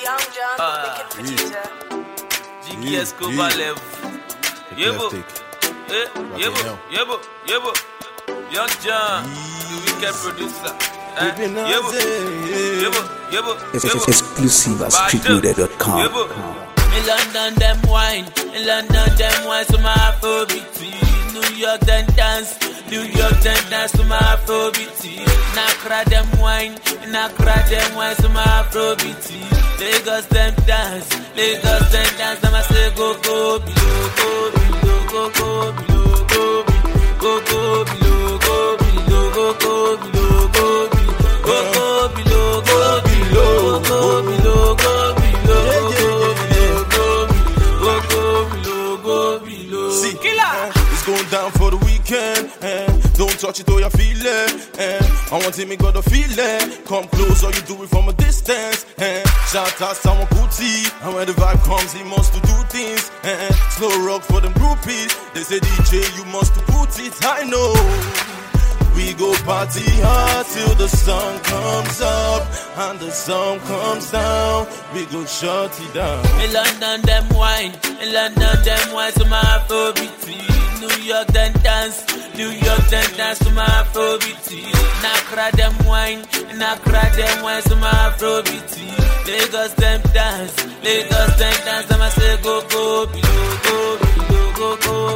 Young John, wicked producer. Jiggy Escobar level. Yebo. Yebo. Young John, the wicked producer. Yebo. Exclusive at streetloader.com. In London, them wine. So my Afrobeat. New York, then dance. To my Afrobeat. Nakra, them wine. So my Afrobeat. Lagos, them dance. Them I say go below, go below. See, it's going down for the weekend. Don't touch it or you feel it. I want him, gotta feel it. Come close or you do it from a distance. Shout out someone booty. And when the vibe comes, he must to do things. Slow rock for them groupies. They say DJ, you must to put it. I know. We go party hard till the sun comes up and the sun comes down. We go shut it down. In London, them wine. So my Afrobeat. New York, then dance. To my Afrobeat. Nakra, them wine. So my Afrobeat. Lagos, them dance. Them I say go below, go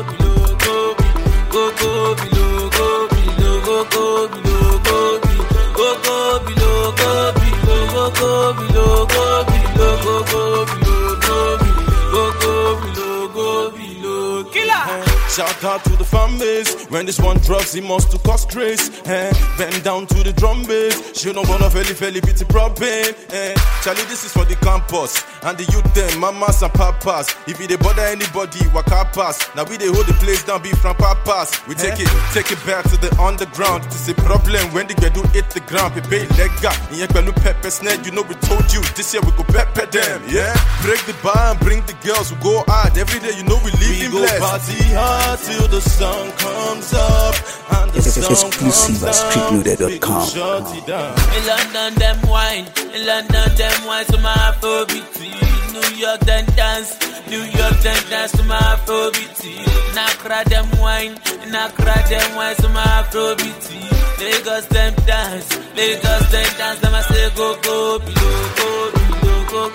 below. Killer. Shout out to the fan base. When this one drops, he must to cause grace. Bend down to the drum bass. She don't wanna felly beat propane. Charlie, this is for the campus and the youth them, mamas and papas. If it bother anybody, waka pass. Now we they hold the place down, be from papas. We take it back to the underground. It's a problem when they do hit the ground. Pepe lega, in your pepper snare. You know we told you this year we go pepper them. Yeah, break the bar and bring the girls. We go hard every day. You know we live in blessed. Party hard till the sun comes up and the sun Exclusive comes at down. streetloader.com. Shut it down. In London, them wine. So my Afrobeat. New York, then dance. To my Afrobeat. Nakra, them wine. So my Afrobeat. Lagos, them dance. Them I say go below, go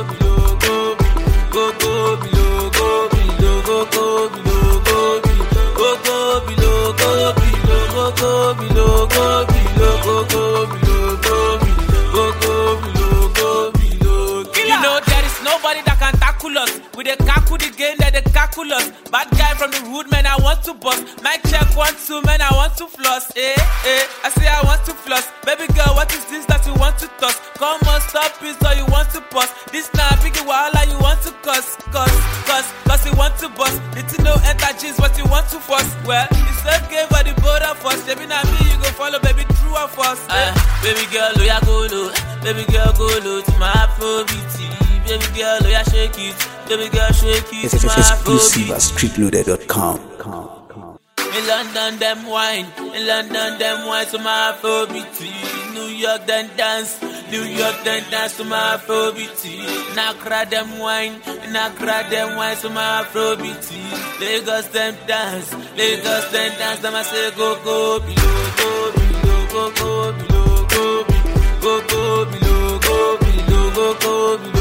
below. You know there is nobody that can tackle us. With a cackle the game that they cackle us. Bad guy from the hood, man, I want to bust. Mic check 1, 2, man, I want to floss. I say I want to floss. Baby girl, what is this that you want to toss? Come on, stop it, so you want to bust. This now big wahala you want to cause you want to bust. It's no enter jeans, what you want to force. Well, it's okay for the both of us. Baby, now me, you go follow, baby, true or false. Baby girl, oh yeah, go low. Baby girl, go low to my Afrobeat. Baby girl, oh yeah, shake it. Baby girl, shake it to my Exclusive Afrobeat. at streetloader.com. In London, them wine. So my Afrobeat. New York, then dance. To my Afrobeat. Nakra, them wine. So my Afrobeat. Lagos, them dance. Them I say go below, go below.